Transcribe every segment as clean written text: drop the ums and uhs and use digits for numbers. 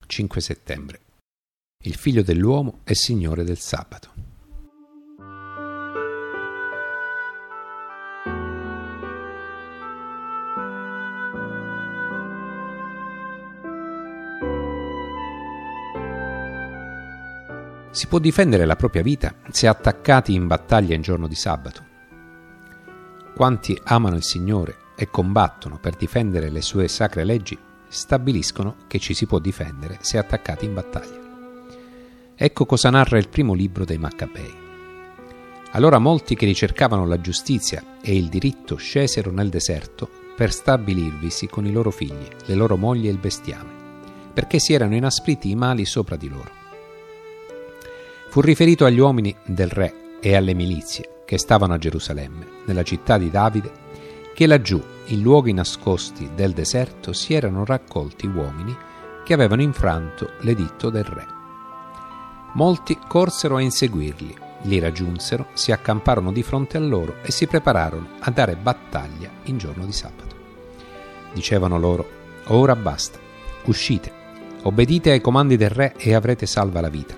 5 settembre. Il Figlio dell'uomo è Signore del sabato. Si può difendere la propria vita se attaccati in battaglia in giorno di sabato. Quanti amano il Signore e combattono per difendere le sue sacre leggi stabiliscono che ci si può difendere se attaccati in battaglia. Ecco cosa narra il primo libro dei Maccabei. Allora molti che ricercavano la giustizia e il diritto scesero nel deserto per stabilirvisi con i loro figli, le loro mogli e il bestiame, perché si erano inaspriti i mali sopra di loro. Fu riferito agli uomini del re e alle milizie che stavano a Gerusalemme, nella città di Davide, che laggiù, in luoghi nascosti del deserto, si erano raccolti uomini che avevano infranto l'editto del re. Molti corsero a inseguirli, li raggiunsero, si accamparono di fronte a loro e si prepararono a dare battaglia in giorno di sabato. Dicevano loro: ora basta, uscite, obbedite ai comandi del re e avrete salva la vita.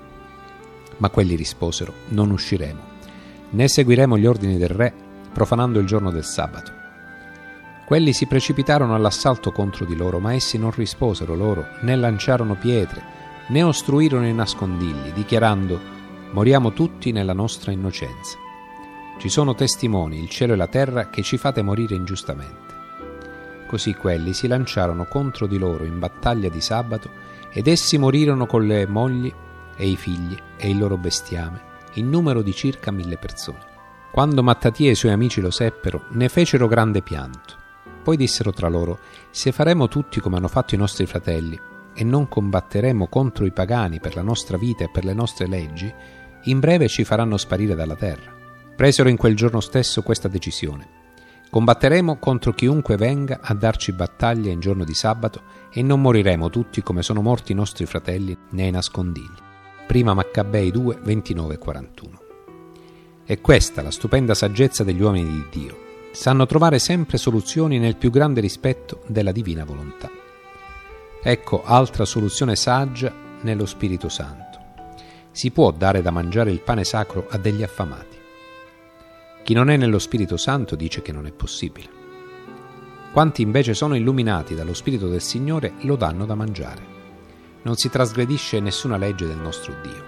Ma quelli risposero: non usciremo, né seguiremo gli ordini del re, profanando il giorno del sabato. Quelli si precipitarono all'assalto contro di loro, ma essi non risposero loro, né lanciarono pietre, né ostruirono i nascondigli, dichiarando: moriamo tutti nella nostra innocenza. Ci sono testimoni, il cielo e la terra, che ci fate morire ingiustamente. Così quelli si lanciarono contro di loro in battaglia di sabato, ed essi morirono con le mogli e i figli e il loro bestiame, in numero di circa 1000 persone. Quando Mattatia e i suoi amici lo seppero, ne fecero grande pianto. Poi dissero tra loro: se faremo tutti come hanno fatto i nostri fratelli e non combatteremo contro i pagani per la nostra vita e per le nostre leggi, in breve ci faranno sparire dalla terra. Presero in quel giorno stesso questa decisione: combatteremo contro chiunque venga a darci battaglia in giorno di sabato e non moriremo tutti come sono morti i nostri fratelli nei nascondigli. Prima Maccabei 2, 29 e 41. È questa la stupenda saggezza degli uomini di Dio. Sanno trovare sempre soluzioni nel più grande rispetto della divina volontà. Ecco altra soluzione saggia nello Spirito Santo. Si può dare da mangiare il pane sacro a degli affamati. Chi non è nello Spirito Santo dice che non è possibile. Quanti invece sono illuminati dallo Spirito del Signore lo danno da mangiare. Non si trasgredisce nessuna legge del nostro Dio.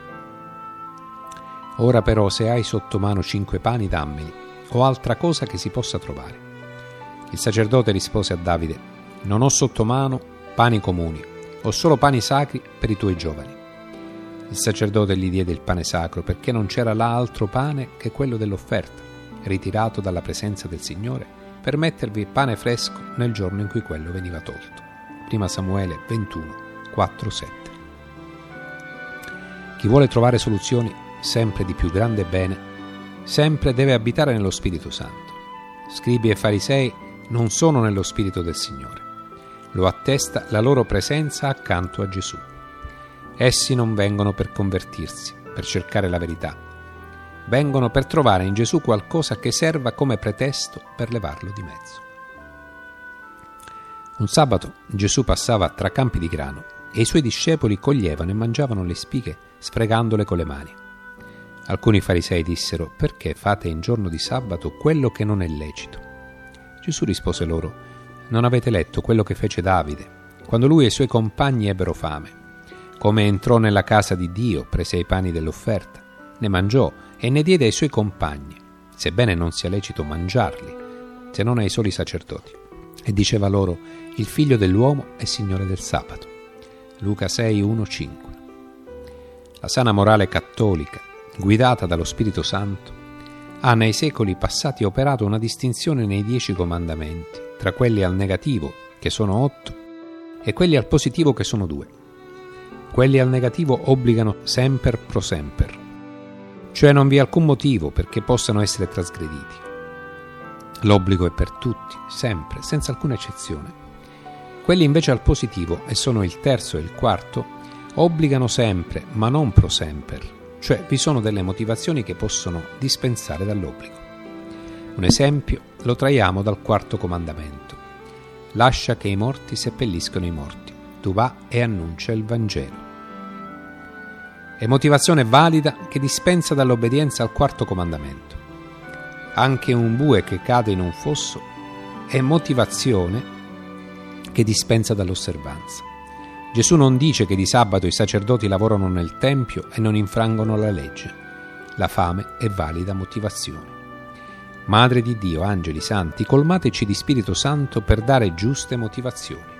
Ora però, se hai sotto mano 5 pani, dammeli, o altra cosa che si possa trovare. Il sacerdote rispose a Davide: non ho sotto mano pani comuni, ho solo pani sacri per i tuoi giovani. Il sacerdote gli diede il pane sacro, perché non c'era là altro pane che quello dell'offerta, ritirato dalla presenza del Signore, per mettervi pane fresco nel giorno in cui quello veniva tolto. Prima Samuele 21, 4-7. Chi vuole trovare soluzioni sempre di più grande bene, sempre deve abitare nello Spirito Santo. Scribi e farisei non sono nello Spirito del Signore. Lo attesta la loro presenza accanto a Gesù. Essi non vengono per convertirsi, per cercare la verità. Vengono per trovare in Gesù qualcosa che serva come pretesto per levarlo di mezzo. Un sabato Gesù passava tra campi di grano e i suoi discepoli coglievano e mangiavano le spighe sfregandole con le mani. Alcuni farisei dissero: perché fate in giorno di sabato quello che non è lecito? Gesù rispose loro: non avete letto quello che fece Davide, quando lui e i suoi compagni ebbero fame? Come entrò nella casa di Dio, prese i pani dell'offerta, ne mangiò e ne diede ai suoi compagni, sebbene non sia lecito mangiarli, se non ai soli sacerdoti. E diceva loro: il Figlio dell'uomo è Signore del sabato. Luca 6, 1, 5. La sana morale cattolica, guidata dallo Spirito Santo, ha nei secoli passati operato una distinzione nei 10 comandamenti tra quelli al negativo, che sono 8, e quelli al positivo, che sono 2. Quelli al negativo obbligano semper pro semper, cioè non vi è alcun motivo perché possano essere trasgrediti. L'obbligo è per tutti, sempre, senza alcuna eccezione. Quelli invece al positivo, e sono il terzo e il quarto, obbligano sempre, ma non pro semper, cioè vi sono delle motivazioni che possono dispensare dall'obbligo. Un esempio lo traiamo dal 4° comandamento: lascia che i morti seppelliscono i morti, tu va e annuncia il Vangelo. È motivazione valida che dispensa dall'obbedienza al quarto comandamento. Anche un bue che cade in un fosso è motivazione che dispensa dall'osservanza. Gesù non dice che di sabato i sacerdoti lavorano nel Tempio e non infrangono la legge. La fame è valida motivazione. Madre di Dio, angeli, santi, colmateci di Spirito Santo per dare giuste motivazioni.